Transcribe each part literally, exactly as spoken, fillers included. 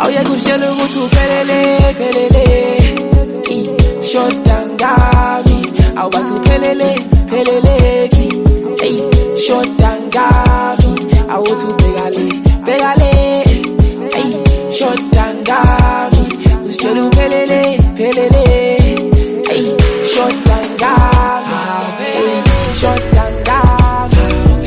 awuyekutshela ukuthi uphelele phelele shoda ngami awubathi uphelele phelele hey shoda ngami awuthi ubhekale bhekale hey shoda ngami usitshela uphelele phelele hey shoda ngami hey shoda ngami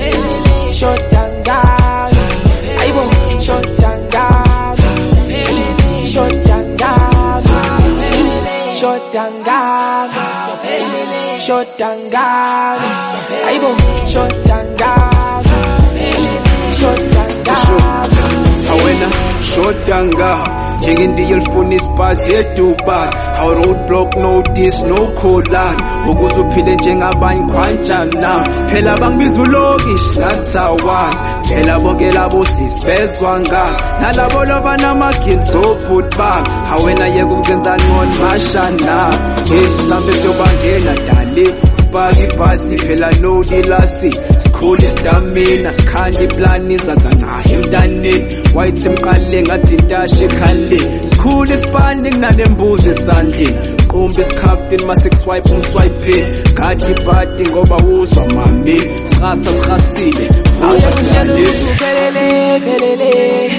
shoda ngami ayibo shoda ngami shoda ngami shoda ngami shoda ngami ayibo shoda ngami shoda ngami awena shoda ngami njengendiya elifuna ispazi eDubai how roadblock no this no collan ukuze uphile njengabanye khwanjana phela bangibiza ulokishi nathawazi phela bonke labo sisibezwa ngani nalabo labanamagini sobhutbang awena yeke ukuzenza ngcono mashana hey sambe siyobangena dali sipaki ibhasi phela no dilasi sikhula istamina sikhanda iplani zazancahe emntaneni wayithi mqale ngathi intashe ekhali sikhula isipani kunanembuzo esandleni qumbe isikapteni mase kuswipe umswipe gadi party ngoba uzwa mami sikhasa sikhasile awuyekutshela ukuthi uphelele phelele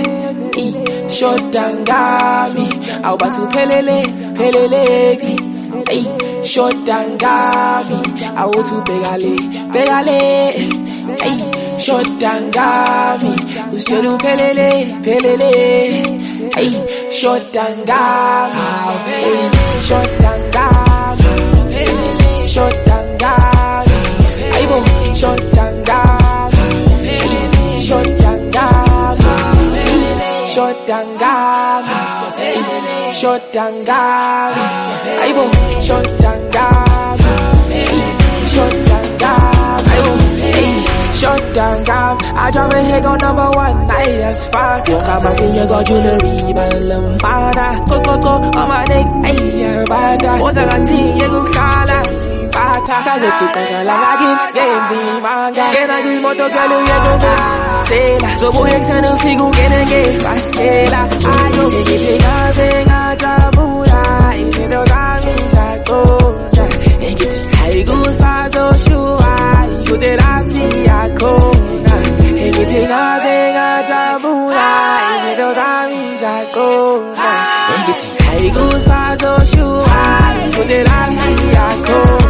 shoda ngami awubathi uphelele phelele hey shoda ngami awuthi ubhekale bhekale hey shoda ngami usitshela uphelele phelele hey shoda ngami hey shoda ngami shoda ngami ayibo shoda ngami shoda ngami shoda ngami shoda ngami ayibo shoda ngami shoda ngami ayibo shoda ngami I drop a hit on number one night as far yo kama sinye go jewelry balam fada go go go on my neck ay bada oza ngathi yekuhlala Saze tikaka lagin genzi manga Gena di moto galu yego sela Zobo hexana figu gene ge pastela Ayo Egite gaze ngajabula Inedo gami jakonja Egite haigu sazo shua Igude rasi yakona Egite gaze ngajabula Inedo gami jakonja Egite haigu sazo shua Igude rasi yakona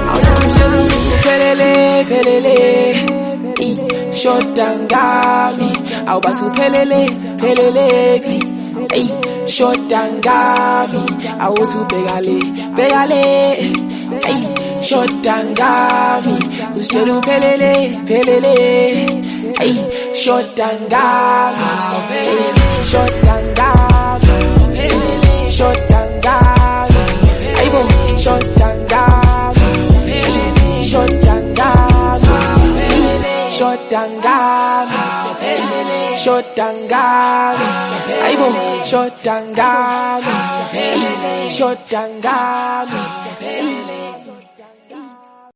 Pelele, pelele, shoda ngami awubathi uphelele phelele hey shoda ngami awuthi ubhekale bhekale hey shoda ngami usitshela uphelele phelele hey shoda ngami shoda ngami shoda ngami ayibo shoda ngami shoda ngami shoda ngami shoda ngami ayibo shoda ngami shoda ngami